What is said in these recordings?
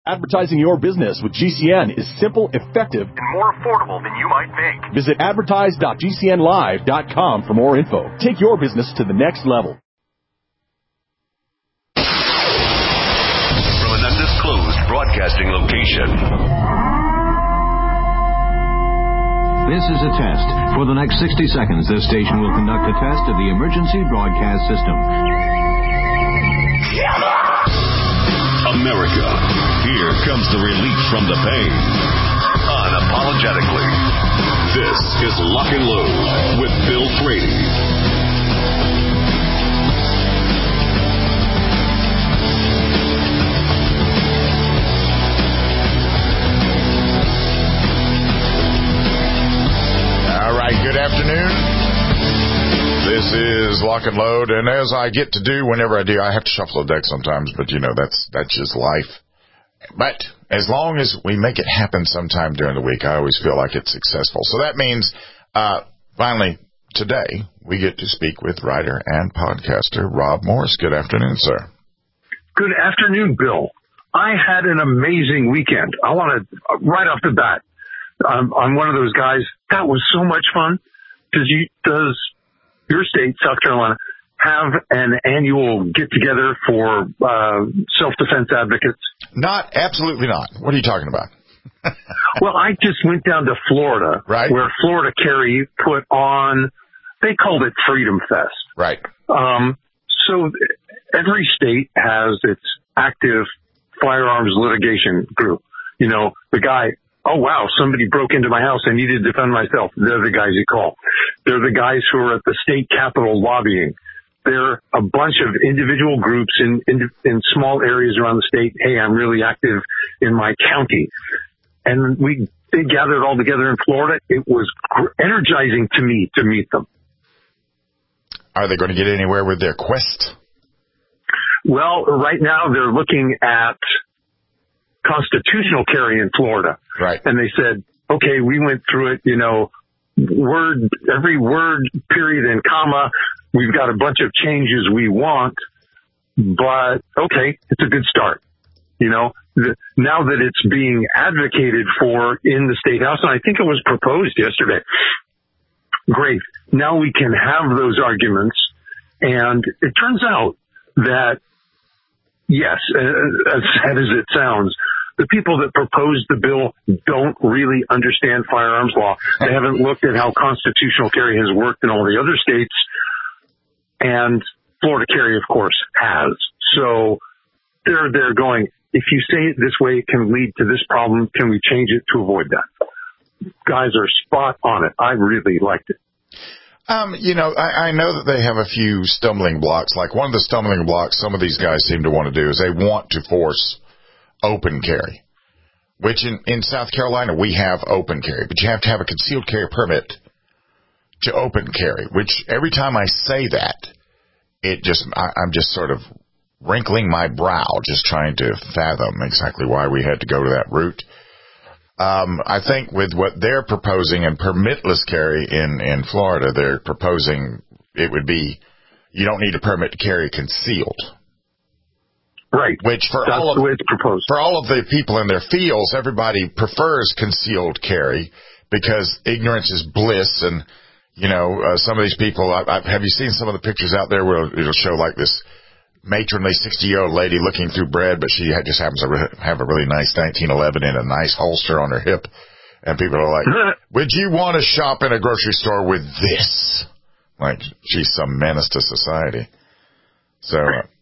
Advertising your business with GCN is simple, effective, and more affordable than you might think. Visit advertise.gcnlive.com for more info. Take your business to the next level. From an undisclosed broadcasting location. This is a test. For the next 60 seconds, this station will conduct a test of the emergency broadcast system. America, here comes the relief from the pain. Unapologetically. This is Lock and Load with Bill Frady. All right, good afternoon. This is Lock and Load, and as I get to do whenever I do, I have to shuffle the deck sometimes, but that's just life. But as long as we make it happen sometime during the week, I always feel like it's successful. So that means, finally, today, we get to speak with writer and podcaster Rob Morse. Good afternoon, sir. Good afternoon, Bill. I had an amazing weekend. I want to, right off the bat, I'm one of those guys, that was so much fun. Does your state, South Carolina, have an annual get-together for self-defense advocates? Absolutely not. What are you talking about? Well, I just went down to Florida, right, where Florida Carry put on, they called it Freedom Fest. Right. So every state has its active firearms litigation group. The guy, oh, wow, somebody broke into my house. I needed to defend myself. They're the guys you call. They're the guys who are at the state capitol lobbying. They're a bunch of individual groups in small areas around the state. Hey, I'm really active in my county. And they gathered all together in Florida. It was energizing to me to meet them. Are they going to get anywhere with their quest? Well, right now they're looking at constitutional carry in Florida. Right. And they said, okay, we went through it, every word, period, and comma. We've got a bunch of changes we want, but okay, it's a good start. Now that it's being advocated for in the State House, and I think it was proposed yesterday. Great. Now we can have those arguments. And it turns out that, yes, as sad as it sounds, the people that proposed the bill don't really understand firearms law. They haven't looked at how constitutional carry has worked in all the other states. And Florida Carry, of course, has. So they're going, if you say it this way, it can lead to this problem. Can we change it to avoid that? Guys are spot on it. I really liked it. I know that they have a few stumbling blocks. Like one of the stumbling blocks some of these guys seem to want to do is they want to force open carry, which in South Carolina we have open carry, but you have to have a concealed carry permit to open carry, which every time I say that, I'm just sort of wrinkling my brow, just trying to fathom exactly why we had to go to that route. I think with what they're proposing in permitless carry in Florida, they're proposing it would be you don't need a permit to carry concealed. Right. Which for That's all the way it's proposed. For all of the people in their fields, everybody prefers concealed carry because ignorance is bliss. And, some of these people, have you seen some of the pictures out there where it'll show like this matronly 60-year-old lady looking through bread, but she just happens to have a really nice 1911 in a nice holster on her hip. And people are like, would you want to shop in a grocery store with this? Like she's some menace to society. So,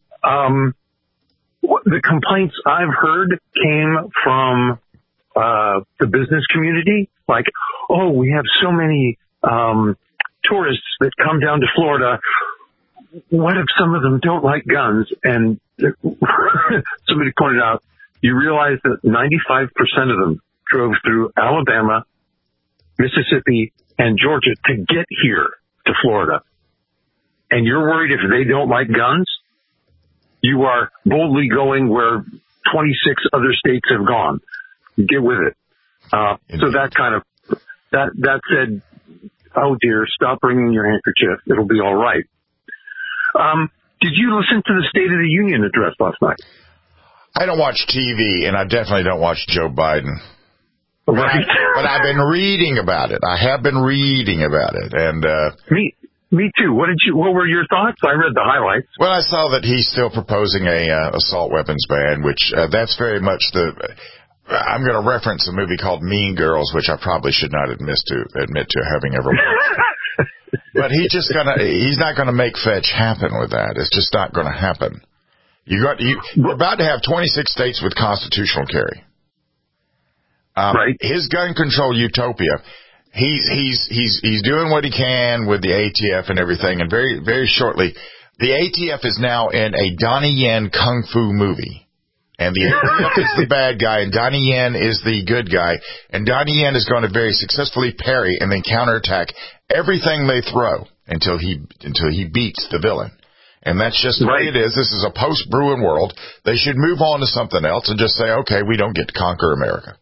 the complaints I've heard came from the business community. Like, oh, we have so many tourists that come down to Florida. What if some of them don't like guns? And somebody pointed out, you realize that 95% of them drove through Alabama, Mississippi, and Georgia to get here to Florida. And you're worried if they don't like guns? You are boldly going where 26 other states have gone. Get with it. So that kind of, that said, oh dear, stop bringing your handkerchief. It'll be all right. Did you listen to the State of the Union address last night? I don't watch TV, and I definitely don't watch Joe Biden. Right. But I've been reading about it. I have been reading about it, and me too. What were your thoughts? I read the highlights. Well, I saw that he's still proposing a assault weapons ban, which that's very much I'm going to reference a movie called Mean Girls, which I probably should not admit to having ever watched. But he's not going to make fetch happen with that. It's just not going to happen. You're about to have 26 states with constitutional carry. Right. His gun control utopia. He's doing what he can with the ATF and everything, and very, very shortly, the ATF is now in a Donnie Yen kung fu movie. And the ATF is the bad guy, and Donnie Yen is the good guy. And Donnie Yen is going to very successfully parry and then counterattack everything they throw until he beats the villain. And that's just the way it is. This is a post-Bruin world. They should move on to something else and just say, okay, we don't get to conquer America.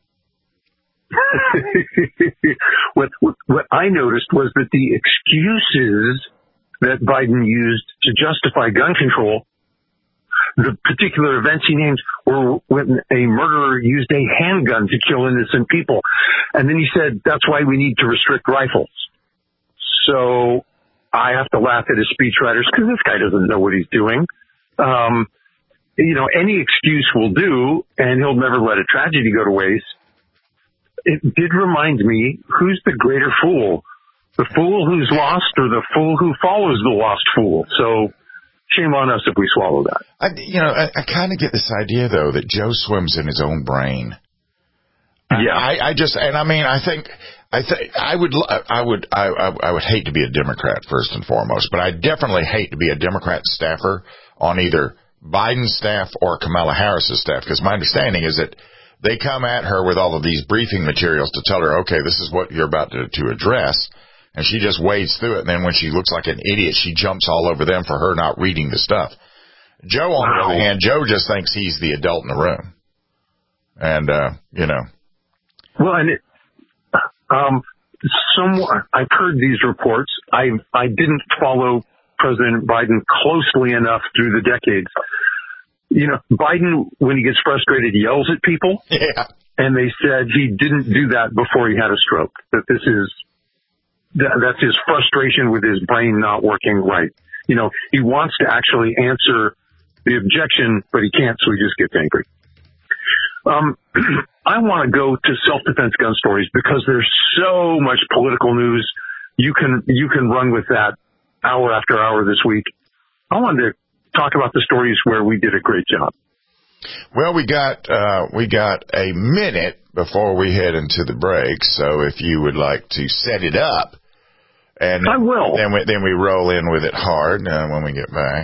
What I noticed was that the excuses that Biden used to justify gun control, the particular events he named were when a murderer used a handgun to kill innocent people. And then he said, that's why we need to restrict rifles. So I have to laugh at his speechwriters because this guy doesn't know what he's doing. Any excuse will do, and he'll never let a tragedy go to waste. It did remind me, who's the greater fool? The fool who's lost or the fool who follows the lost fool? So shame on us if we swallow that. I kind of get this idea, though, that Joe swims in his own brain. Yeah. I would hate to be a Democrat first and foremost, but I definitely hate to be a Democrat staffer on either Biden's staff or Kamala Harris's staff, because my understanding is that they come at her with all of these briefing materials to tell her, okay, this is what you're about to address, and she just wades through it, and then when she looks like an idiot, she jumps all over them for her not reading the stuff. Joe, on the other hand, Joe just thinks he's the adult in the room. And, Well, and I've heard these reports. I didn't follow President Biden closely enough through the decades. Biden, when he gets frustrated, yells at people. Yeah. And they said he didn't do that before he had a stroke. That's his frustration with his brain not working right. He wants to actually answer the objection, but he can't, so he just gets angry. I want to go to self-defense gun stories because there's so much political news. You can run with that hour after hour this week. I wanted to talk about the stories where we did a great job. Well, we got a minute before we head into the break, so if you would like to set it up, and I will. Then we roll in with it hard when we get back.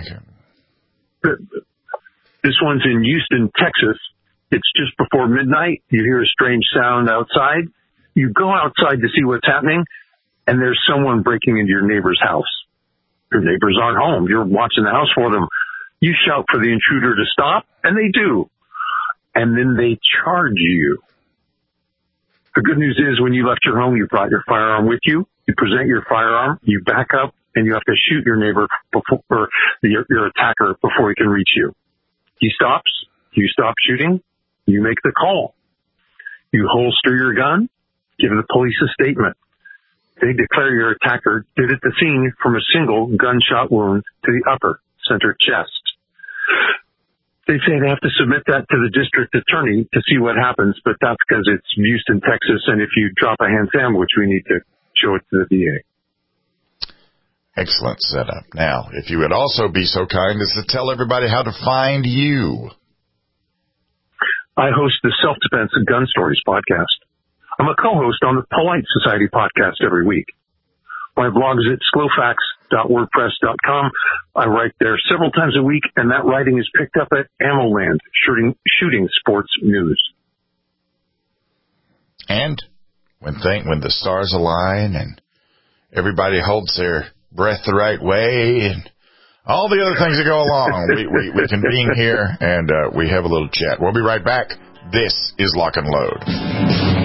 This one's in Houston, Texas. It's just before midnight. You hear a strange sound outside. You go outside to see what's happening, and there's someone breaking into your neighbor's house. Your neighbors aren't home. You're watching the house for them. You shout for the intruder to stop, and they do. And then they charge you. The good news is when you left your home, you brought your firearm with you. You present your firearm, you back up, and you have to shoot your neighbor or your attacker before he can reach you. He stops. You stop shooting. You make the call. You holster your gun, give the police a statement. They declare your attacker dead at the scene from a single gunshot wound to the upper center chest. They say they have to submit that to the district attorney to see what happens, but that's because it's Houston, Texas, and if you drop a ham sandwich, we need to show it to the DA. Excellent setup. Now, if you would also be so kind as to tell everybody how to find you. I host the Self-Defense and Gun Stories podcast. I'm a co-host on the Polite Society podcast every week. My blog is at slowfacts.wordpress.com. I write there several times a week, and that writing is picked up at AmmoLand, shooting sports news. And when the stars align and everybody holds their breath the right way and all the other things that go along, we convene here and we have a little chat. We'll be right back. This is Lock and Load.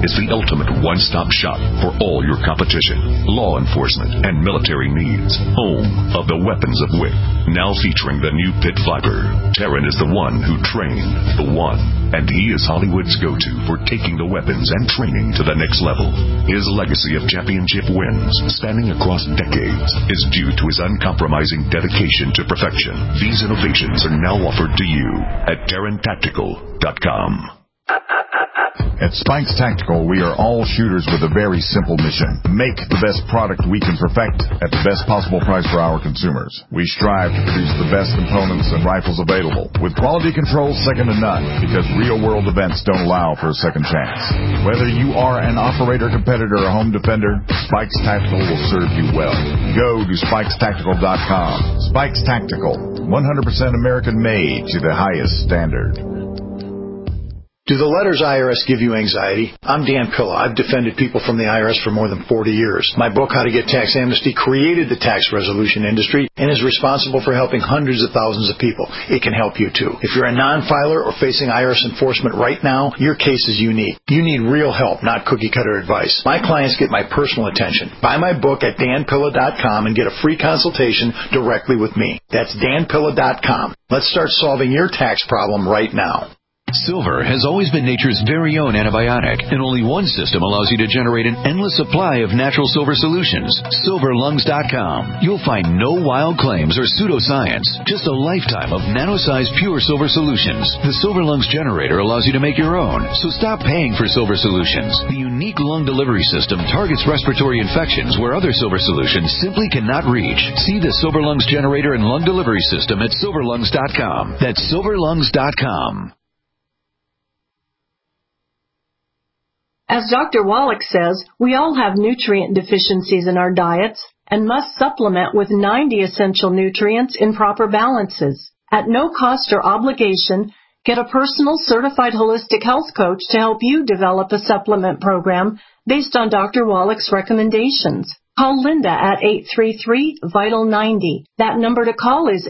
is the ultimate one-stop shop for all your competition, law enforcement, and military needs. Home of the weapons of wit. Now featuring the new Pit Viper. Taran is the one who trained the one, and he is Hollywood's go-to for taking the weapons and training to the next level. His legacy of championship wins, spanning across decades, is due to his uncompromising dedication to perfection. These innovations are now offered to you at TaranTactical.com. At Spikes Tactical, we are all shooters with a very simple mission. Make the best product we can perfect at the best possible price for our consumers. We strive to produce the best components and rifles available, with quality control second to none, because real-world events don't allow for a second chance. Whether you are an operator, competitor, or home defender, Spikes Tactical will serve you well. Go to SpikesTactical.com. Spikes Tactical, 100% American-made to the highest standard. Do the letters IRS give you anxiety? I'm Dan Pilla. I've defended people from the IRS for more than 40 years. My book, How to Get Tax Amnesty, created the tax resolution industry and is responsible for helping hundreds of thousands of people. It can help you, too. If you're a non-filer or facing IRS enforcement right now, your case is unique. You need real help, not cookie-cutter advice. My clients get my personal attention. Buy my book at danpilla.com and get a free consultation directly with me. That's danpilla.com. Let's start solving your tax problem right now. Silver has always been nature's very own antibiotic, and only one system allows you to generate an endless supply of natural silver solutions. SilverLungs.com. You'll find no wild claims or pseudoscience, just a lifetime of nano-sized pure silver solutions. The Silver Lungs generator allows you to make your own, so stop paying for silver solutions. The unique lung delivery system targets respiratory infections where other silver solutions simply cannot reach. See the Silver Lungs generator and lung delivery system at SilverLungs.com. That's SilverLungs.com. As Dr. Wallach says, we all have nutrient deficiencies in our diets and must supplement with 90 essential nutrients in proper balances. At no cost or obligation, get a personal certified holistic health coach to help you develop a supplement program based on Dr. Wallach's recommendations. Call Linda at 833-VITAL-90. That number to call is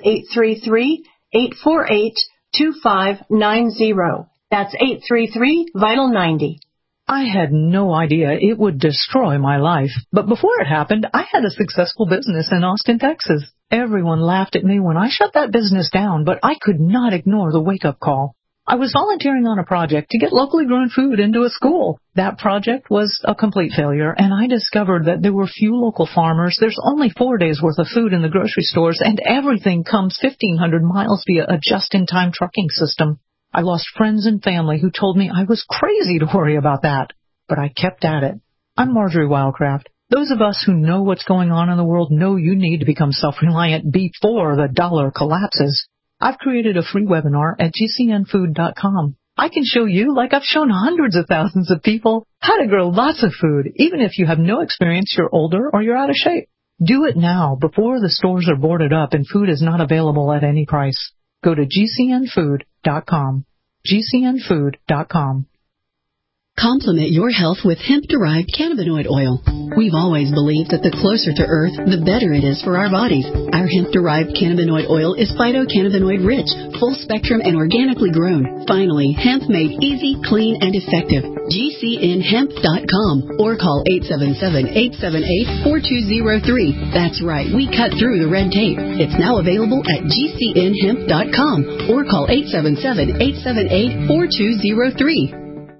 833-848-2590. That's 833-VITAL-90. I had no idea it would destroy my life. But before it happened, I had a successful business in Austin, Texas. Everyone laughed at me when I shut that business down, but I could not ignore the wake-up call. I was volunteering on a project to get locally grown food into a school. That project was a complete failure, and I discovered that there were few local farmers. There's only 4 days' worth of food in the grocery stores, and everything comes 1,500 miles via a just-in-time trucking system. I lost friends and family who told me I was crazy to worry about that, but I kept at it. I'm Marjorie Wildcraft. Those of us who know what's going on in the world know you need to become self-reliant before the dollar collapses. I've created a free webinar at GCNfood.com. I can show you, like I've shown hundreds of thousands of people, how to grow lots of food, even if you have no experience, you're older, or you're out of shape. Do it now, before the stores are boarded up and food is not available at any price. Go to GCNfood.com. GCNfood.com. Complement your health with hemp-derived cannabinoid oil. We've always believed that the closer to Earth, the better it is for our bodies. Our hemp-derived cannabinoid oil is phytocannabinoid-rich, full-spectrum, and organically grown. Finally, hemp made easy, clean, and effective. GCNhemp.com or call 877-878-4203. That's right, we cut through the red tape. It's now available at GCNhemp.com or call 877-878-4203.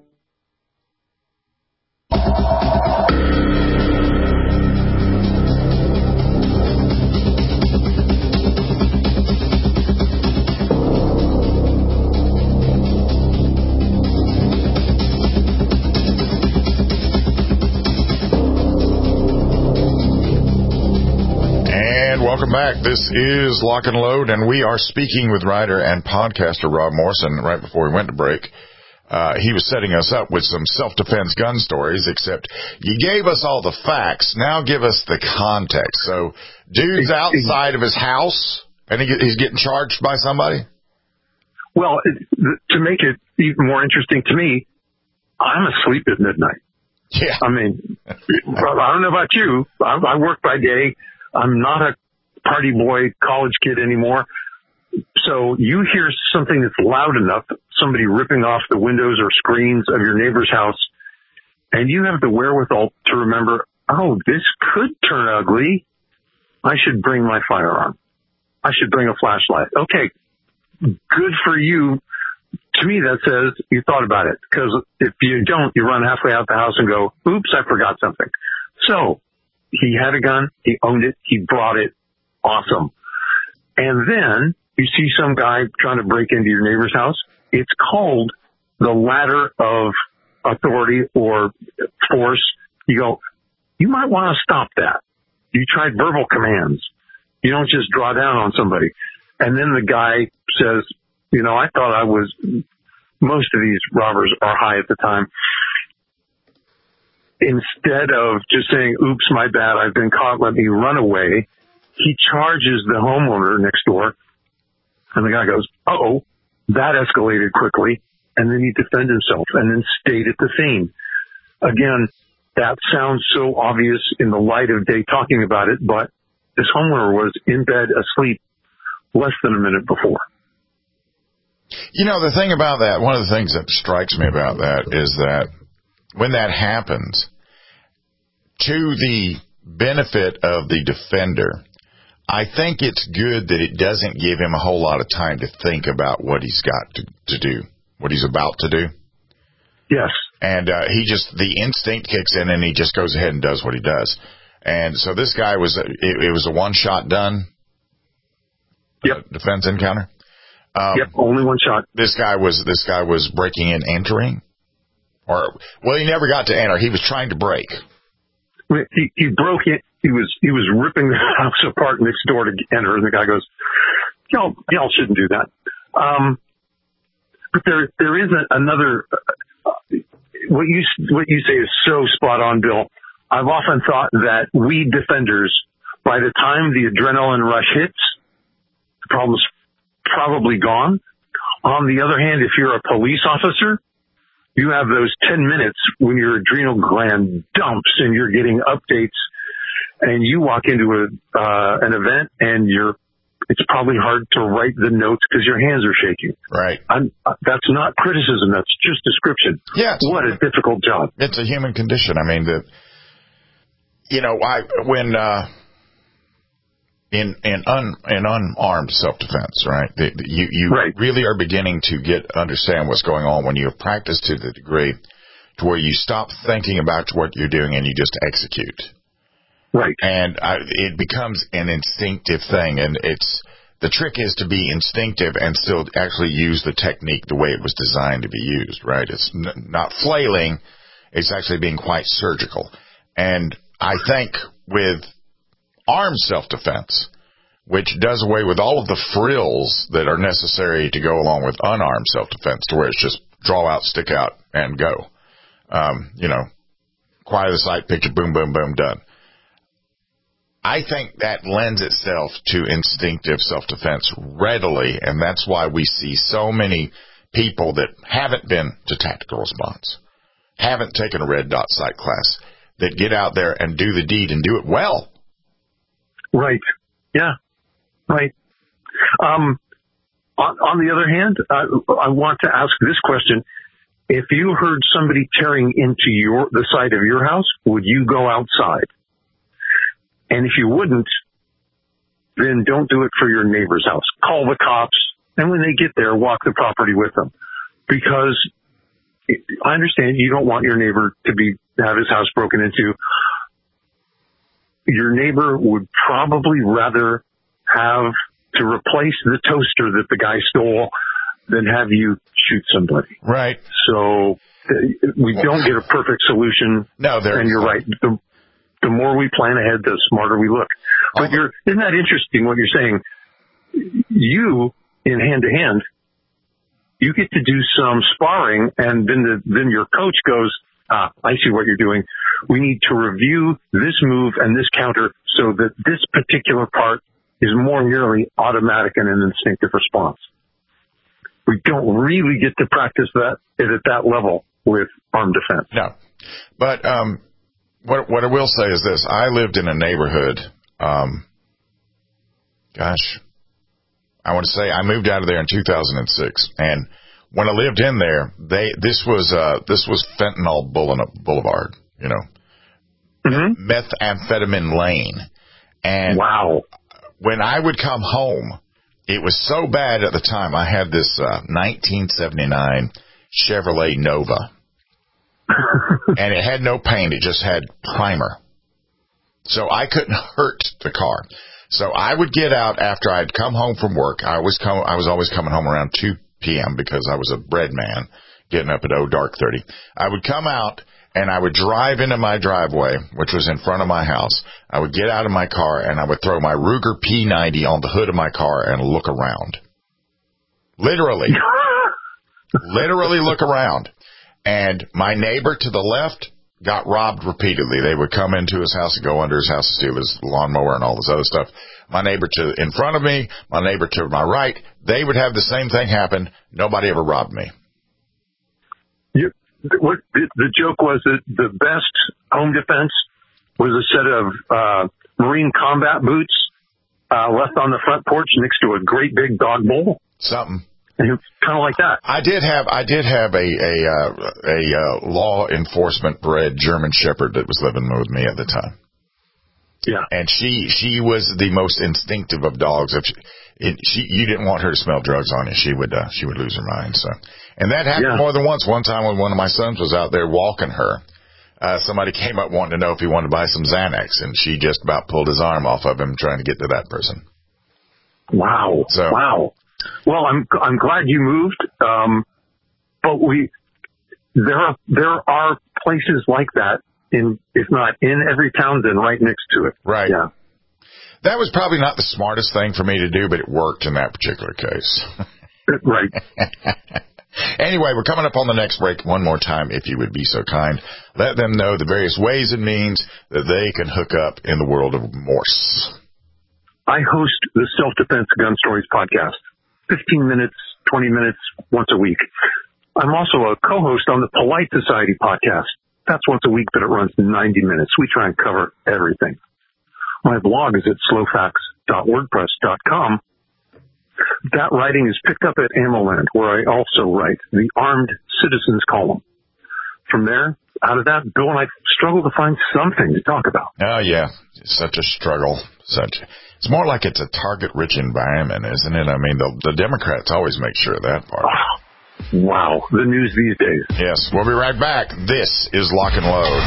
Welcome back. This is Lock and Load, and we are speaking with writer and podcaster Rob Morrison. Right before we went to break, he was setting us up with some self-defense gun stories, except you gave us all the facts. Now give us the context. So, dude's outside of his house, and he's getting charged by somebody? Well, to make it even more interesting to me, I'm asleep at midnight. Yeah. I mean, I don't know about you. I work by day. I'm not a party boy, college kid anymore. So you hear something that's loud enough, somebody ripping off the windows or screens of your neighbor's house, and you have the wherewithal to remember, oh, this could turn ugly. I should bring my firearm. I should bring a flashlight. Okay, good for you. To me, that says you thought about it, because if you don't, you run halfway out the house and go, oops, I forgot something. So he had a gun. He owned it. He brought it. Awesome. And then you see some guy trying to break into your neighbor's house. It's called the ladder of authority or force. You go, you might want to stop that. You tried verbal commands. You don't just draw down on somebody. And then the guy says, you know, I thought I was, most of these robbers are high at the time. Instead of just saying, oops, my bad, I've been caught, let me run away, he charges the homeowner next door. And the guy goes, uh-oh, that escalated quickly. And then he defended himself and then stayed at the scene. Again, that sounds so obvious in the light of day talking about it, but this homeowner was in bed asleep less than a minute before. You know, the thing about that, one of the things that strikes me about that is that when that happens, to the benefit of the defender, I think it's good that it doesn't give him a whole lot of time to think about what he's got to do, what he's about to do. Yes. And the instinct kicks in and he just goes ahead and does what he does. And so this guy it was a one-shot done defense encounter. Only one shot. This guy was breaking and entering, he never got to enter. He was trying to break. He broke it. He was ripping the house apart next door to enter, and the guy goes, y'all shouldn't do that. But there is another. What you say is so spot on, Bill. I've often thought that we defenders, by the time the adrenaline rush hits, the problem's probably gone. On the other hand, if you're a police officer, you have those 10 minutes when your adrenal gland dumps and you're getting updates, and you walk into an event and it's probably hard to write the notes because your hands are shaking. Right. That's not criticism. That's just description. Yeah. What a difficult job. It's a human condition. I mean, in unarmed self-defense, right? You right. really are beginning to understand what's going on when you have practiced to the degree to where you stop thinking about what you're doing and you just execute. Right. And it becomes an instinctive thing, and the trick is to be instinctive and still actually use the technique the way it was designed to be used, right? It's not flailing. It's actually being quite surgical. And I think with armed self-defense, which does away with all of the frills that are necessary to go along with unarmed self-defense, to where it's just draw out, stick out, and go. Quiet of the sight, picture, boom, boom, boom, done. I think that lends itself to instinctive self-defense readily, and that's why we see so many people that haven't been to tactical response, haven't taken a red dot sight class, that get out there and do the deed and do it well. Right. Yeah. Right. On the other hand, I want to ask this question. If you heard somebody tearing into the side of your house, would you go outside? And if you wouldn't, then don't do it for your neighbor's house. Call the cops, and when they get there, walk the property with them. Because I understand you don't want your neighbor to have his house broken into. Your neighbor would probably rather have to replace the toaster that the guy stole than have you shoot somebody. Right. So we don't get a perfect solution. No, and you're right. The more we plan ahead, the smarter we look. But isn't that interesting what you're saying? You, in hand-to-hand, you get to do some sparring, and then your coach goes, I see what you're doing. We need to review this move and this counter so that this particular part is more nearly automatic and an instinctive response. We don't really get to practice that at that level with armed defense. No. But what I will say is this. I lived in a neighborhood, I want to say I moved out of there in 2006, and when I lived in there, this was Fentanyl Boulevard, you know, methamphetamine lane. And wow. When I would come home, it was so bad at the time. I had this 1979 Chevrolet Nova, and it had no paint. It just had primer. So I couldn't hurt the car. So I would get out after I'd come home from work. I was always coming home around 2 p.m. because I was a bread man, getting up at dark 30. I would come out and I would drive into my driveway, which was in front of my house. I would get out of my car and I would throw my Ruger P90 on the hood of my car and look around. Literally look around. And my neighbor to the left got robbed repeatedly. They would come into his house and go under his house to steal his lawnmower and all this other stuff. My neighbor in front of me, my neighbor to my right, they would have the same thing happen. Nobody ever robbed me. The joke was that the best home defense was a set of Marine combat boots left on the front porch next to a great big dog bowl. Something. And kind of like that. I did have a law enforcement bred German Shepherd that was living with me at the time. Yeah. And she was the most instinctive of dogs. You didn't want her to smell drugs on you. She would lose her mind. So, and that happened more than once. One time when one of my sons was out there walking her, somebody came up wanting to know if he wanted to buy some Xanax, and she just about pulled his arm off of him trying to get to that person. Wow. Wow. Well, I'm glad you moved. But there are places like that if not in every town, then right next to it. Right. Yeah. That was probably not the smartest thing for me to do, but it worked in that particular case. Right. Anyway, we're coming up on the next break. One more time, if you would be so kind. Let them know the various ways and means that they can hook up in the world of Morse. I host the Self-Defense Gun Stories podcast. 15 minutes, 20 minutes, once a week. I'm also a co-host on the Polite Society podcast. That's once a week, but it runs 90 minutes. We try and cover everything. My blog is at slowfacts.wordpress.com. That writing is picked up at AmmoLand, where I also write the Armed Citizens column. From there, out of that, Bill and I struggle to find something to talk about. Oh, yeah. It's such a struggle. It's more like it's a target-rich environment, isn't it? I mean, the Democrats always make sure of that part. Oh, wow. The news these days. Yes. We'll be right back. This is Lock and Load.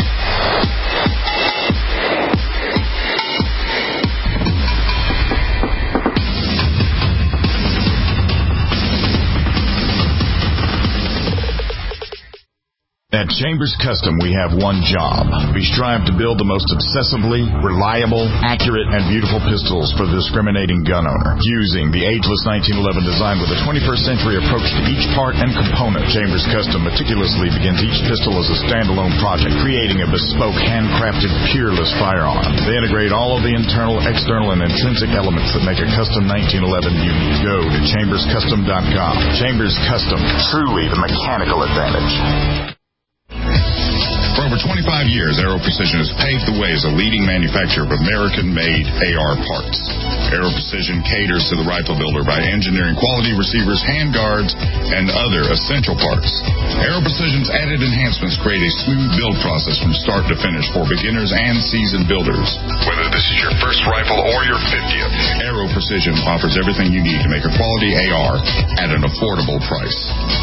At Chambers Custom, we have one job. We strive to build the most obsessively, reliable, accurate, and beautiful pistols for the discriminating gun owner. Using the ageless 1911 design with a 21st century approach to each part and component, Chambers Custom meticulously begins each pistol as a standalone project, creating a bespoke, handcrafted, peerless firearm. They integrate all of the internal, external, and intrinsic elements that make a custom 1911 unique. Go to chamberscustom.com. Chambers Custom, truly the mechanical advantage. For over 25 years, Aero Precision has paved the way as a leading manufacturer of American-made AR parts. Aero Precision caters to the rifle builder by engineering quality receivers, handguards, and other essential parts. Aero Precision's added enhancements create a smooth build process from start to finish for beginners and seasoned builders. Whether this is your first rifle or your 50th, Aero Precision offers everything you need to make a quality AR at an affordable price.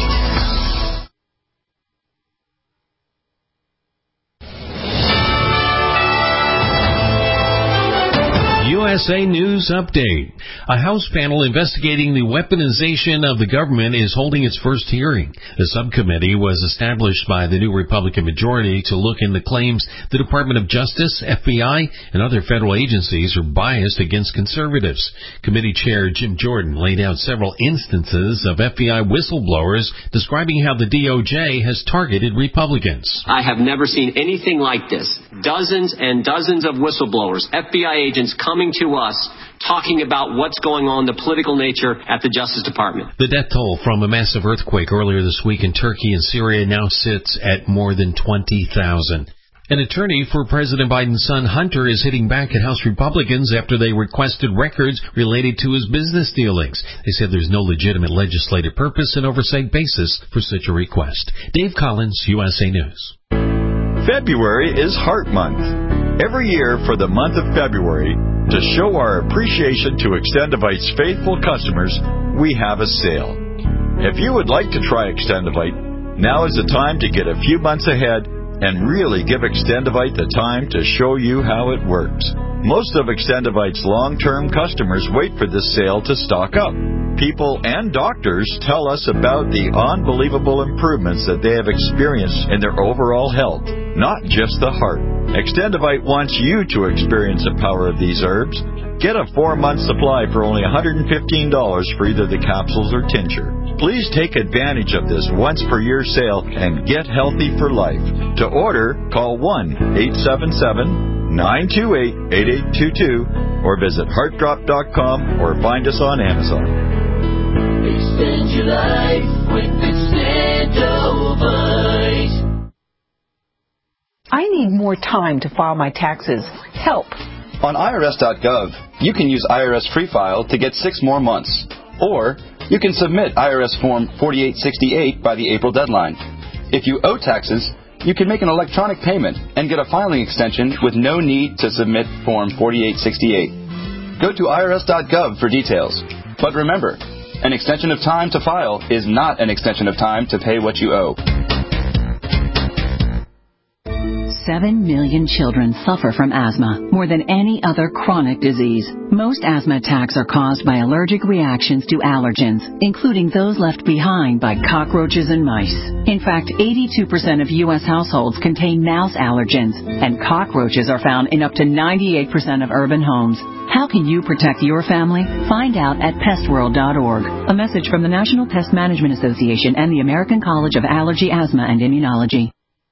USA News Update. A House panel investigating the weaponization of the government is holding its first hearing. The subcommittee was established by the new Republican majority to look into claims the Department of Justice, FBI, and other federal agencies are biased against conservatives. Committee Chair Jim Jordan laid out several instances of FBI whistleblowers describing how the DOJ has targeted Republicans. I have never seen anything like this. Dozens and dozens of whistleblowers, FBI agents coming to us talking about what's going on, the political nature at the Justice Department. The death toll from a massive earthquake earlier this week in Turkey and Syria now sits at more than 20,000. An attorney for President Biden's son Hunter is hitting back at House Republicans after they requested records related to his business dealings. They said there's no legitimate legislative purpose and oversight basis for such a request. Dave Collins, USA News. February is Heart Month. Every year for the month of February, to show our appreciation to Extendivite's faithful customers, we have a sale. If you would like to try Extendivite, now is the time to get a few months ahead and really give Extendivite the time to show you how it works. Most of Extendivite's long-term customers wait for this sale to stock up. People and doctors tell us about the unbelievable improvements that they have experienced in their overall health, not just the heart. Extendivite wants you to experience the power of these herbs. Get a 4-month supply for only $115 for either the capsules or tincture. Please take advantage of this once-per-year sale and get healthy for life. To order, call 1-877-928-8822 or visit heartdrop.com or find us on Amazon. Extend your life with Extendivite. I need more time to file my taxes. Help. On IRS.gov, you can use IRS Free File to get 6 more months. Or you can submit IRS Form 4868 by the April deadline. If you owe taxes, you can make an electronic payment and get a filing extension with no need to submit Form 4868. Go to IRS.gov for details. But remember, an extension of time to file is not an extension of time to pay what you owe. 7 million children suffer from asthma, more than any other chronic disease. Most asthma attacks are caused by allergic reactions to allergens, including those left behind by cockroaches and mice. In fact, 82% of U.S. households contain mouse allergens, and cockroaches are found in up to 98% of urban homes. How can you protect your family? Find out at pestworld.org. A message from the National Pest Management Association and the American College of Allergy, Asthma, and Immunology.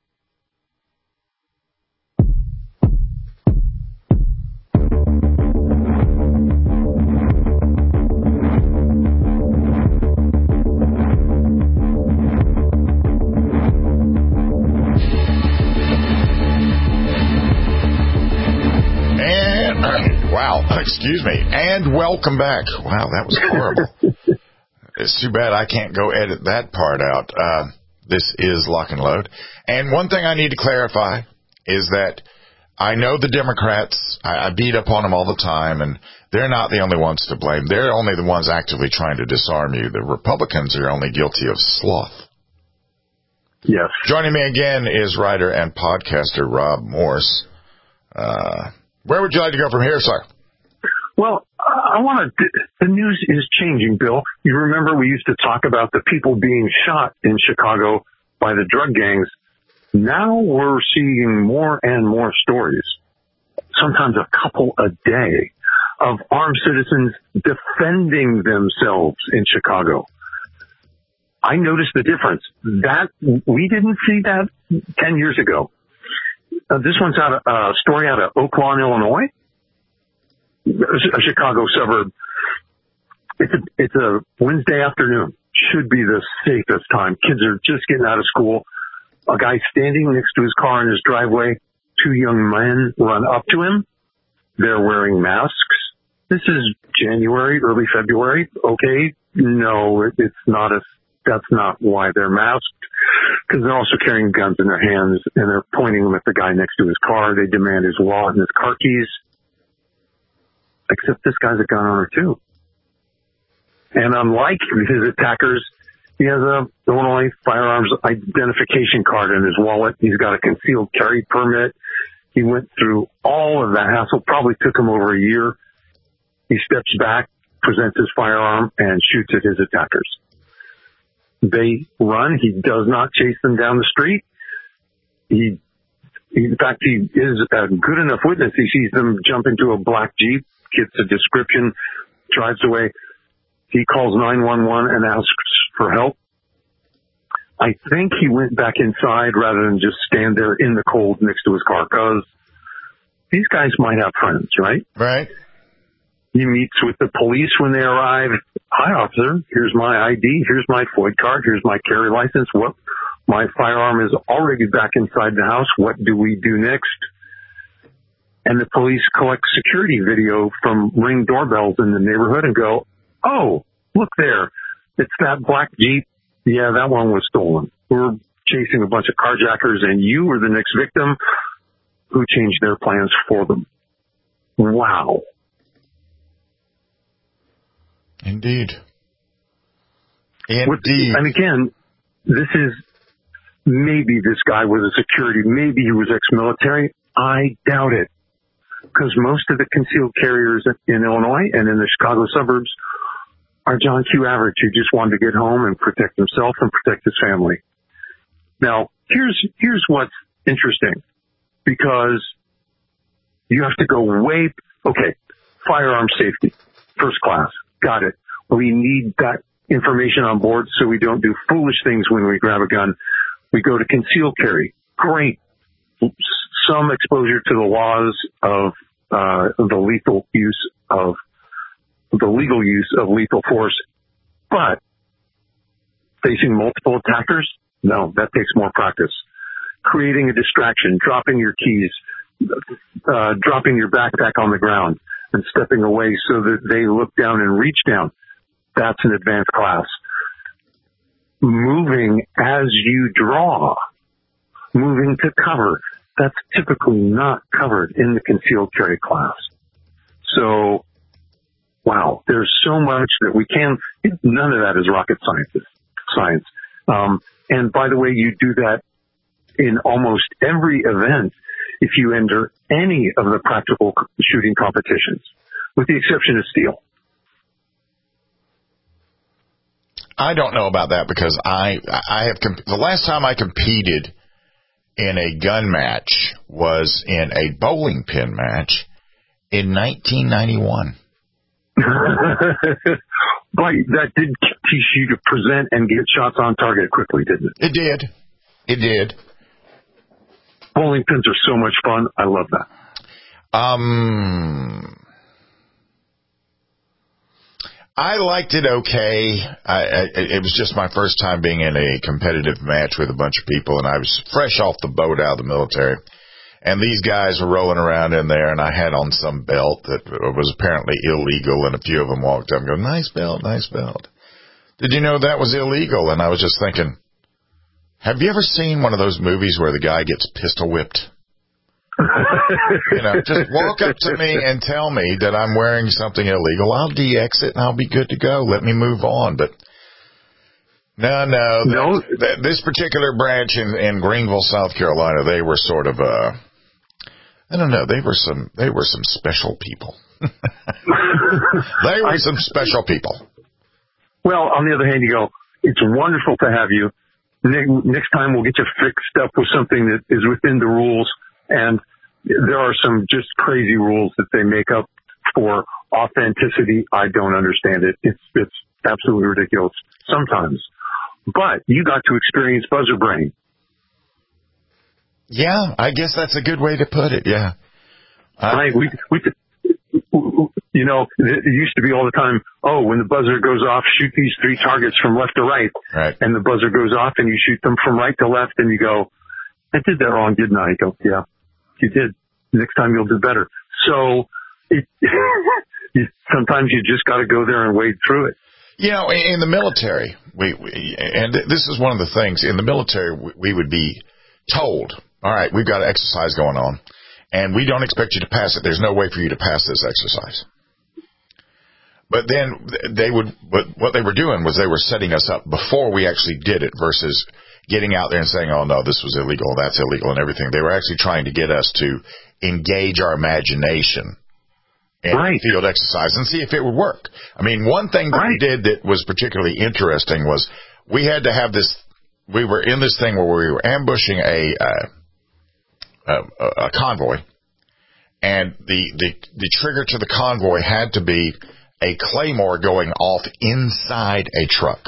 Excuse me, and welcome back. Wow, that was horrible. It's too bad I can't go edit that part out. This is Lock and Load. And one thing I need to clarify is that I know the Democrats, I beat up on them all the time, and they're not the only ones to blame. They're only the ones actively trying to disarm you. The Republicans are only guilty of sloth. Yes. Joining me again is writer and podcaster Rob Morse. Where would you like to go from here, sir? Well, the news is changing, Bill. You remember we used to talk about the people being shot in Chicago by the drug gangs. Now we're seeing more and more stories, sometimes a couple a day, of armed citizens defending themselves in Chicago. I noticed the difference. That we didn't see that 10 years ago. This one's a story out of Oak Lawn, Illinois. A Chicago suburb. It's a Wednesday afternoon. Should be the safest time. Kids are just getting out of school. A guy standing next to his car in his driveway. 2 young men run up to him. They're wearing masks. This is January, early February. Okay. No, that's not why they're masked. Because they're also carrying guns in their hands and they're pointing them at the guy next to his car. They demand his wallet and his car keys. Except this guy's a gun owner too. And unlike his attackers, he has a Illinois firearms identification card in his wallet. He's got a concealed carry permit. He went through all of that hassle. Probably took him over a year. He steps back, presents his firearm, and shoots at his attackers. They run. He does not chase them down the street. In fact, he is a good enough witness. He sees them jump into a black Jeep, gets a description, drives away. He calls 911 and asks for help. I think he went back inside rather than just stand there in the cold next to his car, because these guys might have friends, right? Right. He meets with the police when they arrive. Hi, officer. Here's my ID. Here's my FOID card. Here's my carry license. What My firearm is already back inside the house. What do we do next? And the police collect security video from Ring doorbells in the neighborhood and go, oh, look there. It's that black Jeep. Yeah, that one was stolen. We're chasing a bunch of carjackers, and you were the next victim who changed their plans for them. Wow. Indeed. Indeed. And again, this is, maybe this guy was a security, maybe he was ex-military. I doubt it. Because most of the concealed carriers in Illinois and in the Chicago suburbs are John Q. Average, who just wanted to get home and protect himself and protect his family. Now, here's what's interesting, because you have to go okay, firearm safety, first class, got it. We need that information on board so we don't do foolish things when we grab a gun. We go to concealed carry, great. Some exposure to the laws of the legal use of lethal force, but facing multiple attackers, no, that takes more practice. Creating a distraction, dropping your keys, dropping your backpack on the ground and stepping away so that they look down and reach down, that's an advanced class. Moving as you draw, moving to cover, that's typically not covered in the concealed carry class. So, wow, there's so much that we can, none of that is rocket science. And by the way, you do that in almost every event if you enter any of the practical shooting competitions, with the exception of steel. I don't know about that, because I have the last time I competed in a gun match was in a bowling pin match in 1991. But that did teach you to present and get shots on target quickly, didn't it? It did. Bowling pins are so much fun. I love that. I liked it okay. It was just my first time being in a competitive match with a bunch of people, and I was fresh off the boat out of the military. And these guys were rolling around in there, and I had on some belt that was apparently illegal, and a few of them walked up and go, nice belt, nice belt. Did you know that was illegal? And I was just thinking, have you ever seen one of those movies where the guy gets pistol whipped? Just walk up to me and tell me that I'm wearing something illegal. I'll de-exit and I'll be good to go. Let me move on. But no. This particular branch in Greenville, South Carolina, they were sort of I don't know. They were some special people. They were some special people. Well, on the other hand, you go, it's wonderful to have you. Next time we'll get you fixed up with something that is within the rules. And there are some just crazy rules that they make up for authenticity. I don't understand it. It's absolutely ridiculous sometimes. But you got to experience buzzer brain. Yeah, I guess that's a good way to put it. Yeah. Right. It used to be all the time, when the buzzer goes off, shoot these 3 targets from left to right. Right. And the buzzer goes off and you shoot them from right to left and you go, I did that wrong, didn't I? You go, yeah, you did. Next time you'll do better. So sometimes you just got to go there and wade through it. In the military, and this is one of the things, in the military, we would be told, all right, we've got an exercise going on, and we don't expect you to pass it. There's no way for you to pass this exercise. But then what they were doing was they were setting us up before we actually did it versus getting out there and saying, oh, no, this was illegal, that's illegal, and everything. They were actually trying to get us to engage our imagination in field exercise and see if it would work. I mean, one thing that we did that was particularly interesting was we had to have this, we were in this thing where we were ambushing a convoy, and the trigger to the convoy had to be a claymore going off inside a truck.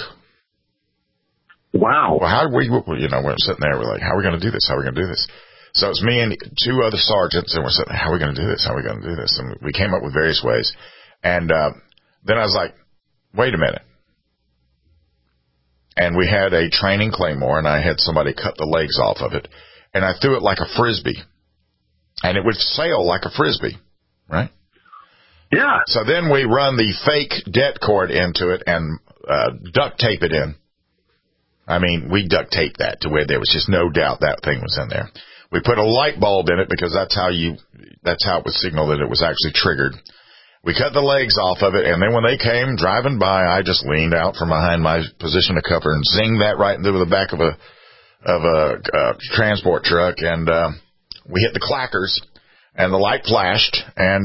Wow. Well, how do we're sitting there, we're like, how are we going to do this? How are we going to do this? So it's me and 2 other sergeants, and we're sitting there, how are we going to do this? How are we going to do this? And we came up with various ways. And then I was like, wait a minute. and we had a training claymore, and I had somebody cut the legs off of it, and I threw it like a Frisbee, and it would sail like a Frisbee, right? Yeah. So then we run the fake det cord into it and duct tape it in. I mean, we duct taped that to where there was just no doubt that thing was in there. We put a light bulb in it because that's how it would signal that it was actually triggered. We cut the legs off of it, and then when they came driving by, I just leaned out from behind my position of cover and zinged that right into the back of a transport truck, and we hit the clackers, and the light flashed,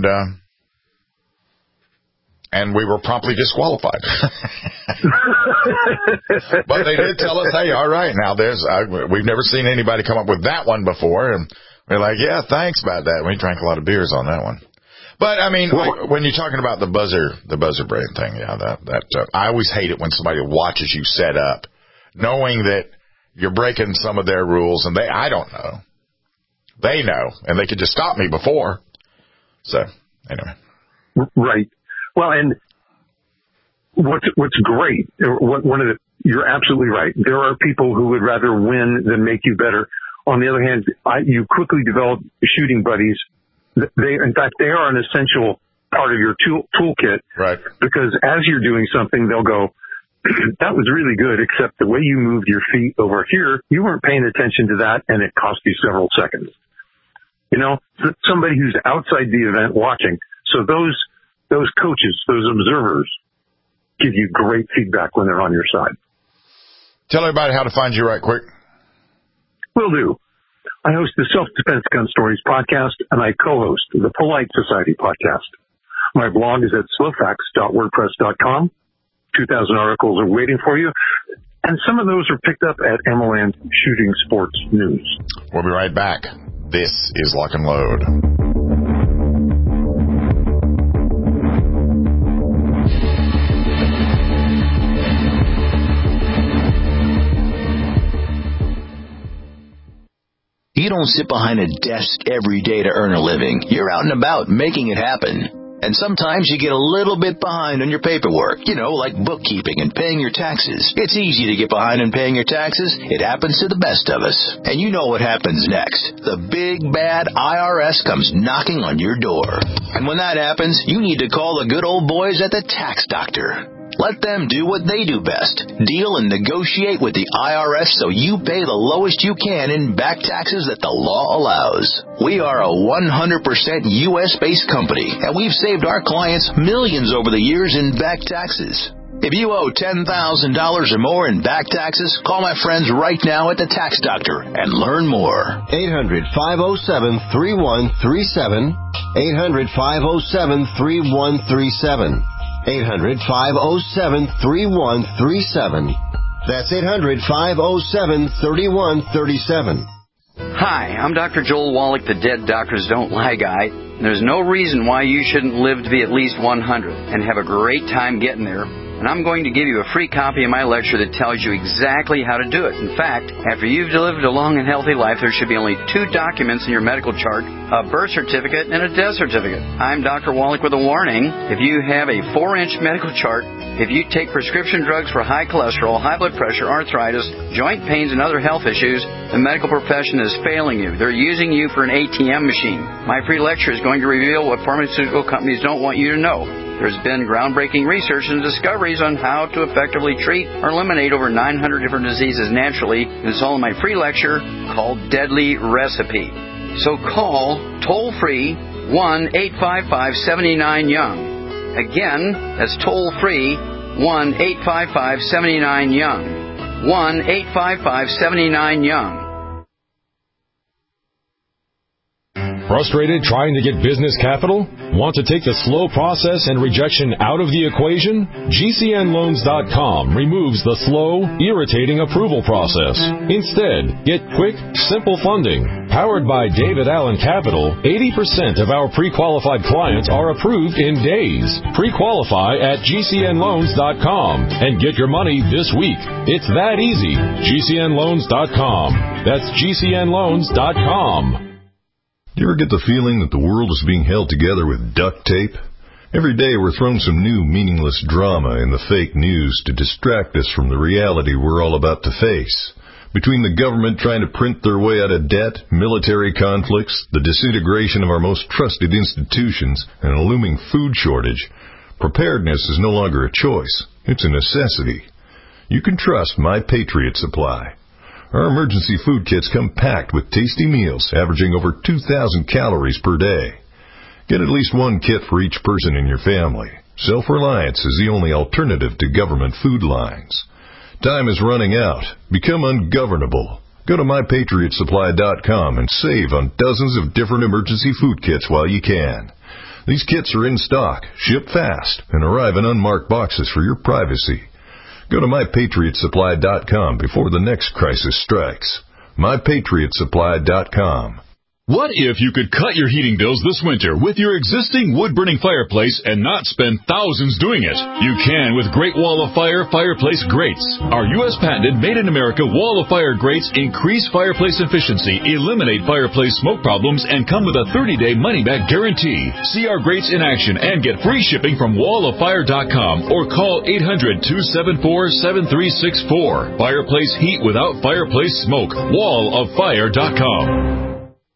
and we were promptly disqualified. But they did tell us, hey, all right, now we've never seen anybody come up with that one before. And we're like, yeah, thanks about that. We drank a lot of beers on that one. But, I mean, when you're talking about the buzzer brain thing, yeah, I always hate it when somebody watches you set up, knowing that you're breaking some of their rules, and I don't know. They know, and they could just stop me before. So, anyway. Right. Well, and what's great, you're absolutely right. There are people who would rather win than make you better. On the other hand, you quickly develop shooting buddies. In fact, they are an essential part of your toolkit. Right. Because as you're doing something, they'll go, that was really good, except the way you moved your feet over here, you weren't paying attention to that, and it cost you several seconds. You know, somebody who's outside the event watching. So those coaches, those observers, give you great feedback when they're on your side. Tell everybody how to find you right quick. Will do. I host the Self-Defense Gun Stories podcast, and I co-host the Polite Society podcast. My blog is at slowfacts.wordpress.com. 2,000 articles are waiting for you, and some of those are picked up at MLN Shooting Sports News. We'll be right back. This is Lock and Load. You don't sit behind a desk every day to earn a living. You're out and about making it happen. And sometimes you get a little bit behind on your paperwork, like bookkeeping and paying your taxes. It's easy to get behind on paying your taxes. It happens to the best of us. And you know what happens next. The big, bad IRS comes knocking on your door. And when that happens, you need to call the good old boys at the Tax Doctor. Let them do what they do best. Deal and negotiate with the IRS so you pay the lowest you can in back taxes that the law allows. We are a 100% U.S.-based company, and we've saved our clients millions over the years in back taxes. If you owe $10,000 or more in back taxes, call my friends right now at the Tax Doctor and learn more. 800-507-3137. 800-507-3137. 800-507-3137. That's 800-507-3137. Hi, I'm Dr. Joel Wallach, the Dead Doctors Don't Lie guy. There's no reason why you shouldn't live to be at least 100 and have a great time getting there. And I'm going to give you a free copy of my lecture that tells you exactly how to do it. In fact, after you've lived a long and healthy life, there should be only 2 documents in your medical chart, a birth certificate and a death certificate. I'm Dr. Wallach with a warning. If you have a 4-inch medical chart, if you take prescription drugs for high cholesterol, high blood pressure, arthritis, joint pains, and other health issues, the medical profession is failing you. They're using you for an ATM machine. My free lecture is going to reveal what pharmaceutical companies don't want you to know. There's been groundbreaking research and discoveries on how to effectively treat or eliminate over 900 different diseases naturally. It's all in my free lecture called Deadly Recipe. So call toll-free 1-855-79-YOUNG. Again, that's toll-free 1-855-79-YOUNG. 1-855-79-YOUNG. Frustrated trying to get business capital? Want to take the slow process and rejection out of the equation? GCNloans.com removes the slow, irritating approval process. Instead, get quick, simple funding. Powered by David Allen Capital, 80% of our pre-qualified clients are approved in days. Pre-qualify at GCNloans.com and get your money this week. It's that easy. GCNloans.com. That's GCNloans.com. Do you ever get the feeling that the world is being held together with duct tape? Every day we're thrown some new meaningless drama in the fake news to distract us from the reality we're all about to face. Between the government trying to print their way out of debt, military conflicts, the disintegration of our most trusted institutions, and a looming food shortage, preparedness is no longer a choice. It's a necessity. You can trust My Patriot Supply. Our emergency food kits come packed with tasty meals, averaging over 2,000 calories per day. Get at least one kit for each person in your family. Self-reliance is the only alternative to government food lines. Time is running out. Become ungovernable. Go to MyPatriotSupply.com and save on dozens of different emergency food kits while you can. These kits are in stock, ship fast, and arrive in unmarked boxes for your privacy. Go to MyPatriotSupply.com before the next crisis strikes. MyPatriotSupply.com. What if you could cut your heating bills this winter with your existing wood-burning fireplace and not spend thousands doing it? You can with Great Wall of Fire fireplace grates. Our U.S. patented made-in-America Wall of Fire grates increase fireplace efficiency, eliminate fireplace smoke problems, and come with a 30-day money-back guarantee. See our grates in action and get free shipping from walloffire.com or call 800-274-7364. Fireplace heat without fireplace smoke. walloffire.com.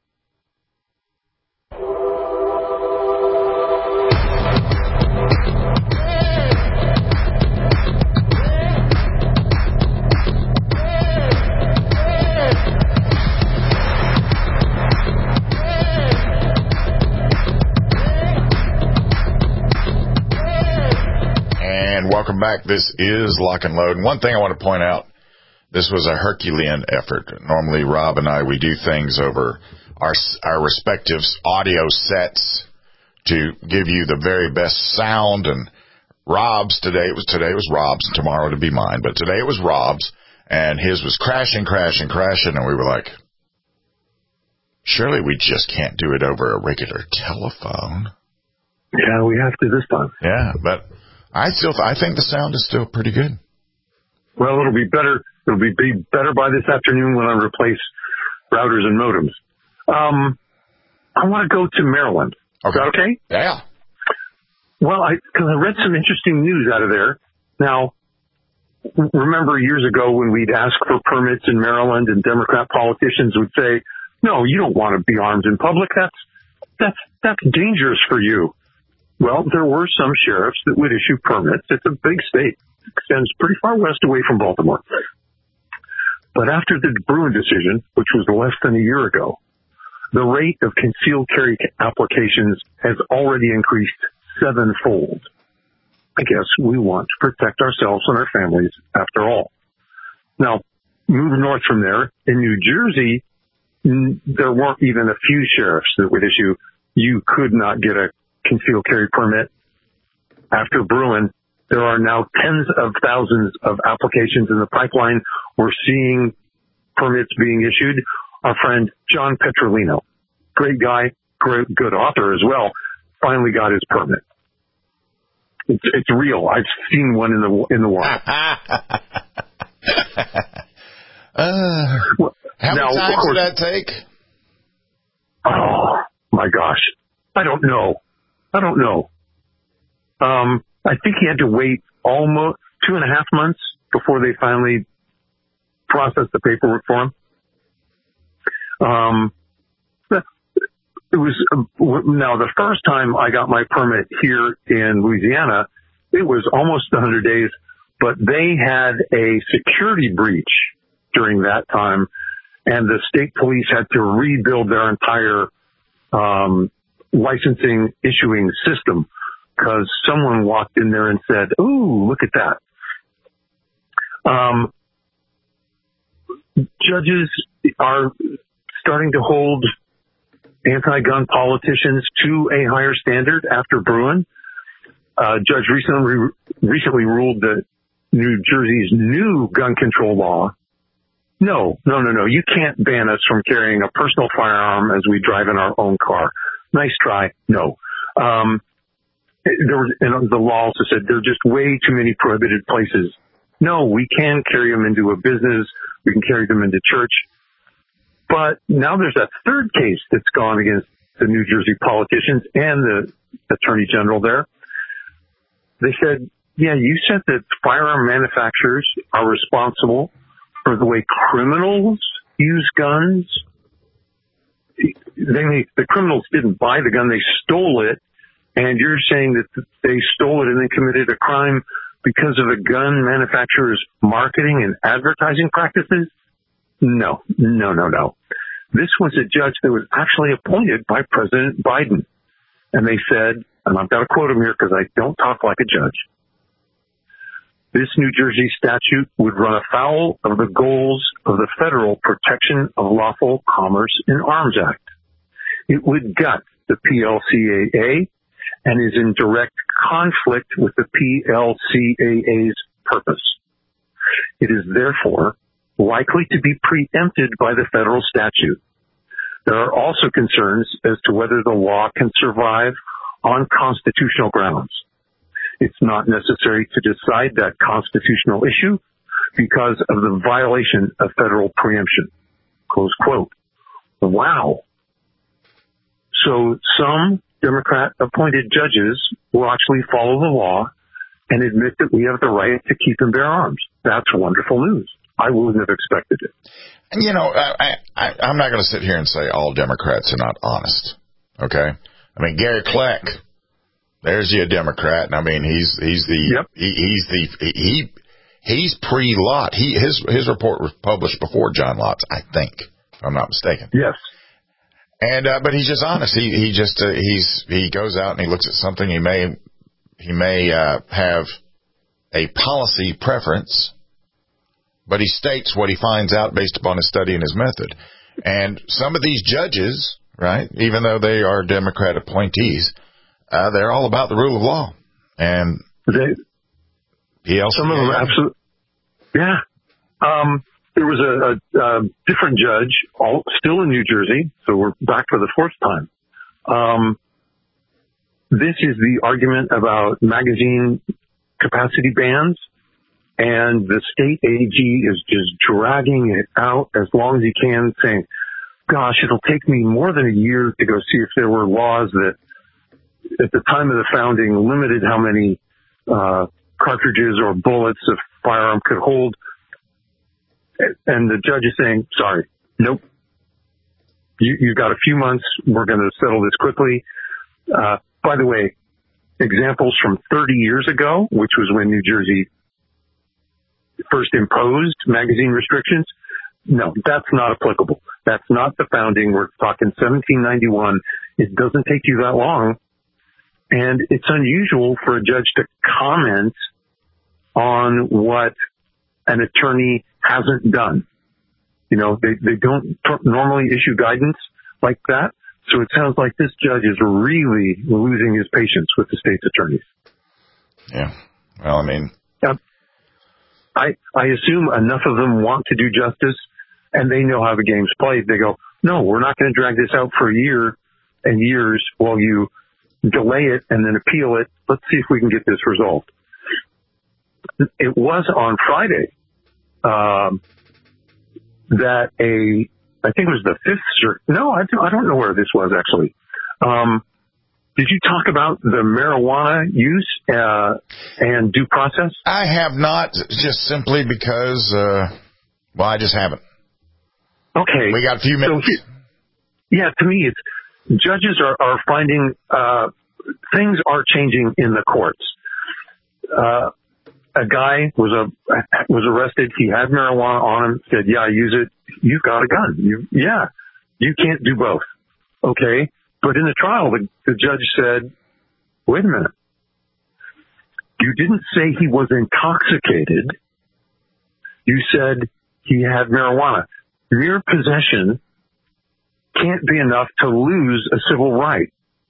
Welcome back. This is Lock and Load. And one thing I want to point out, this was a Herculean effort. Normally, Rob and I, we do things over our respective audio sets to give you the very best sound. And Rob's today was Rob's, and tomorrow to be mine. But today it was Rob's, and his was crashing. And we were like, surely we just can't do it over a regular telephone. Yeah, we have to this time. Yeah, but I think the sound is still pretty good. Well, it'll be better. It'll be better by this afternoon when I replace routers and modems. I want to go to Maryland. Okay. Is that okay? Yeah. Well, because I read some interesting news out of there. Now, remember years ago when we'd ask for permits in Maryland and Democrat politicians would say, no, you don't want to be armed in public. That's dangerous for you. Well, there were some sheriffs that would issue permits. It's a big state. It extends pretty far west away from Baltimore. But after the Bruen decision, which was less than a year ago, the rate of concealed carry applications has already increased 7-fold. I guess we want to protect ourselves and our families after all. Now, move north from there. In New Jersey, there weren't even a few sheriffs that would issue. You could not get a concealed carry permit. After Bruen, there are now tens of thousands of applications in the pipeline. We're seeing permits being issued. Our friend John Petrolino, great guy, good author as well, finally got his permit. It's real. I've seen one in the wild. How many times did that take? Oh my gosh, I don't know. I think he had to wait almost 2.5 months before they finally processed the paperwork for him. It was now the first time I got my permit here in Louisiana, it was almost 100 days, but they had a security breach during that time, and the state police had to rebuild their entire licensing issuing system because someone walked in there and said, "Ooh, look at that." Judges are starting to hold anti-gun politicians to a higher standard after Bruen. Judge recently ruled that New Jersey's new gun control law, no, you can't ban us from carrying a personal firearm as we drive in our own car. Nice try. No. The law also said there are just way too many prohibited places. No, we can carry them into a business. We can carry them into church. But now there's a third case that's gone against the New Jersey politicians and the attorney general there. they said, yeah, you said that firearm manufacturers are responsible for the way criminals use guns. The criminals didn't buy the gun, they stole it, and you're saying that they stole it and then committed a crime because of the gun manufacturer's marketing and advertising practices? No. This was a judge that was actually appointed by President Biden. And they said, and I've got to quote him here because I don't talk like a judge, this New Jersey statute would run afoul of the goals of the Federal Protection of Lawful Commerce in Arms Act. It would gut the PLCAA and is in direct conflict with the PLCAA's purpose. It is therefore likely to be preempted by the federal statute. There are also concerns as to whether the law can survive on constitutional grounds. It's not necessary to decide that constitutional issue because of the violation of federal preemption. Close quote. Wow. So some Democrat-appointed judges will actually follow the law and admit that we have the right to keep and bear arms. That's wonderful news. I wouldn't have expected it. And, I'm not going to sit here and say all Democrats are not honest. Okay? I mean, Gary Kleck, there's you a Democrat, and I mean, he's pre-Lott. His report was published before John Lott's, I think, if I'm not mistaken. Yes. And, but he's just honest. He goes out and he looks at something. He may have a policy preference, but he states what he finds out based upon his study and his method. And some of these judges, right, even though they are Democrat appointees, they're all about the rule of law. And some of them absolutely, yeah. There was a different judge, still in New Jersey, so we're back for the fourth time. This is the argument about magazine capacity bans, and the state AG is just dragging it out as long as he can, saying, gosh, it'll take me more than a year to go see if there were laws that at the time of the founding limited how many cartridges or bullets a firearm could hold. And the judge is saying, sorry, nope. You've got a few months. We're going to settle this quickly. By the way, examples from 30 years ago, which was when New Jersey first imposed magazine restrictions, no, that's not applicable. That's not the founding. We're talking 1791. It doesn't take you that long. And it's unusual for a judge to comment on what an attorney hasn't done. They don't normally issue guidance like that. So it sounds like this judge is really losing his patience with the state's attorneys. Yeah. Well, I mean, I assume enough of them want to do justice and they know how the game's played. They go, no, we're not going to drag this out for a year and years while you delay it and then appeal it. Let's see if we can get this resolved. It was on Friday that I think it was the Fifth Circuit. No, I don't know where this was actually. Did you talk about the marijuana use and due process? I have not, just simply because, I just haven't. Okay. We got a few minutes. So, yeah, to me, it's judges are finding things are changing in the courts. A guy was arrested. He had marijuana on him. Said, "Yeah, I use it." You've got a gun. You can't do both. Okay, but in the trial, the judge said, "Wait a minute. You didn't say he was intoxicated. You said he had marijuana. Mere possession can't be enough to lose a civil right.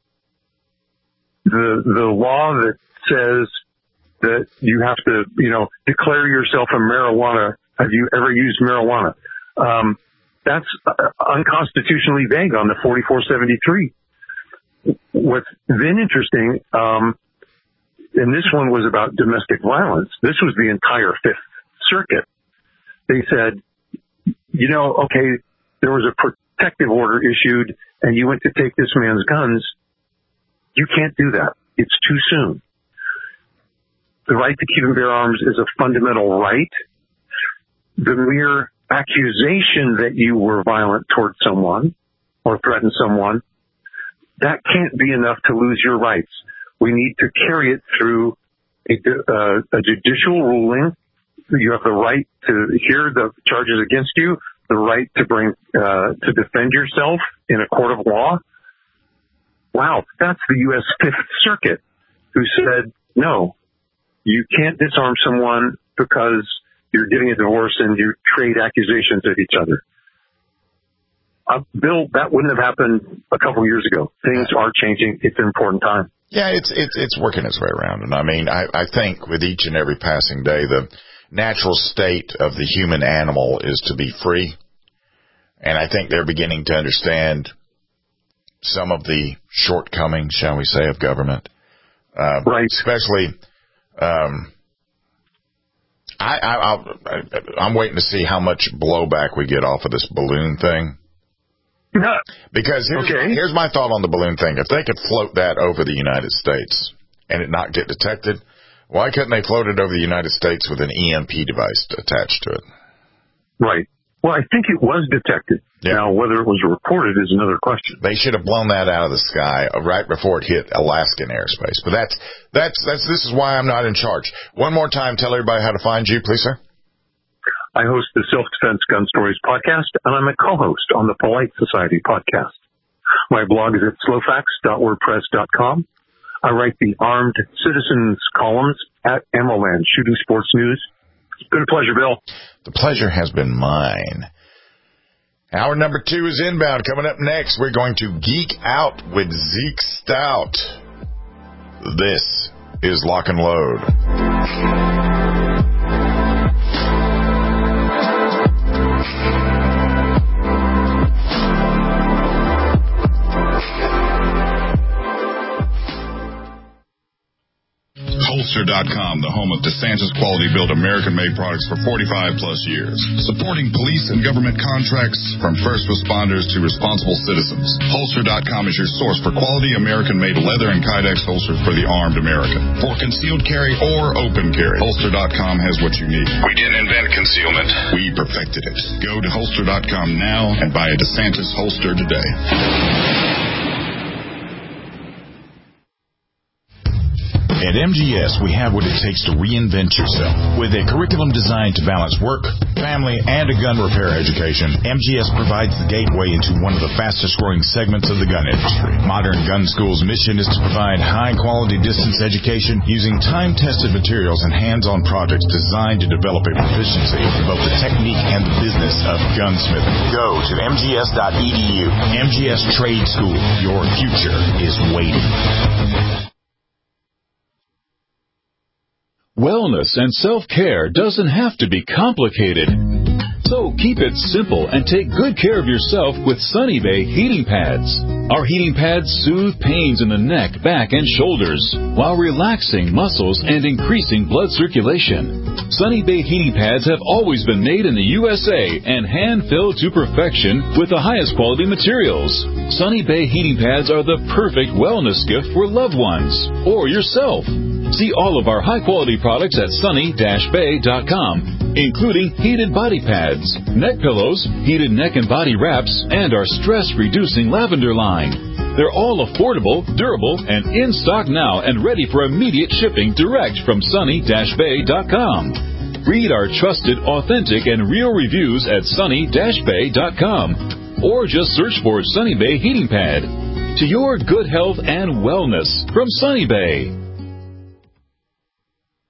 The law that says that you have to, declare yourself a marijuana. Have you ever used marijuana? That's unconstitutionally vague on the 4473. What's then interesting, and this one was about domestic violence. This was the entire Fifth Circuit. They said, okay, there was a protective order issued and you went to take this man's guns. You can't do that. It's too soon. the right to keep and bear arms is a fundamental right. The mere accusation that you were violent towards someone or threatened someone, that can't be enough to lose your rights. We need to carry it through a judicial ruling. You have the right to hear the charges against you, the right to to defend yourself in a court of law. Wow, that's the U.S. Fifth Circuit who said, no, you can't disarm someone because you're getting a divorce and you trade accusations at each other. Bill, that wouldn't have happened a couple years ago. Things are changing. It's an important time. Yeah, it's working its way around. And I mean, I think with each and every passing day, the natural state of the human animal is to be free. And I think they're beginning to understand some of the shortcomings, shall we say, of government. Right. Especially, I'm waiting to see how much blowback we get off of this balloon thing. Because here's my thought on the balloon thing. If they could float that over the United States and it not get detected, why couldn't they float it over the United States with an EMP device attached to it? Right. Well, I think it was detected. Yeah. Now, whether it was reported is another question. They should have blown that out of the sky right before it hit Alaskan airspace. But this is why I'm not in charge. One more time, tell everybody how to find you, please, sir. I host the Self-Defense Gun Stories podcast, and I'm a co-host on the Polite Society podcast. My blog is at slowfacts.wordpress.com. I write the Armed Citizens columns at AmmoLand Shooting Sports News. It's been a pleasure, Bill. The pleasure has been mine. Hour number 2 is inbound. Coming up next, we're going to geek out with Zeke Stout. This is Lock and Load. Holster.com, the home of DeSantis quality built American-made products for 45 plus years. Supporting police and government contracts from first responders to responsible citizens. Holster.com is your source for quality American-made leather and Kydex holsters for the armed American. For concealed carry or open carry, Holster.com has what you need. We didn't invent concealment. We perfected it. Go to Holster.com now and buy a DeSantis holster today. At MGS, we have what it takes to reinvent yourself. With a curriculum designed to balance work, family, and a gun repair education, MGS provides the gateway into one of the fastest-growing segments of the gun industry. Modern Gun School's mission is to provide high-quality distance education using time-tested materials and hands-on projects designed to develop a proficiency in both the technique and the business of gunsmithing. Go to mgs.edu. MGS Trade School. Your future is waiting. Wellness and self-care doesn't have to be complicated. So keep it simple and take good care of yourself with Sunny Bay heating pads. Our heating pads soothe pains in the neck, back, and shoulders while relaxing muscles and increasing blood circulation. Sunny Bay heating pads have always been made in the USA and hand-filled to perfection with the highest quality materials. Sunny Bay heating pads are the perfect wellness gift for loved ones or yourself. See all of our high-quality products at sunny-bay.com, including heated body pads, neck pillows, heated neck and body wraps, and our stress-reducing lavender line. They're all affordable, durable, and in stock now and ready for immediate shipping direct from sunny-bay.com. Read our trusted, authentic, and real reviews at sunny-bay.com, or just search for Sunny Bay Heating Pad. To your good health and wellness from Sunny Bay.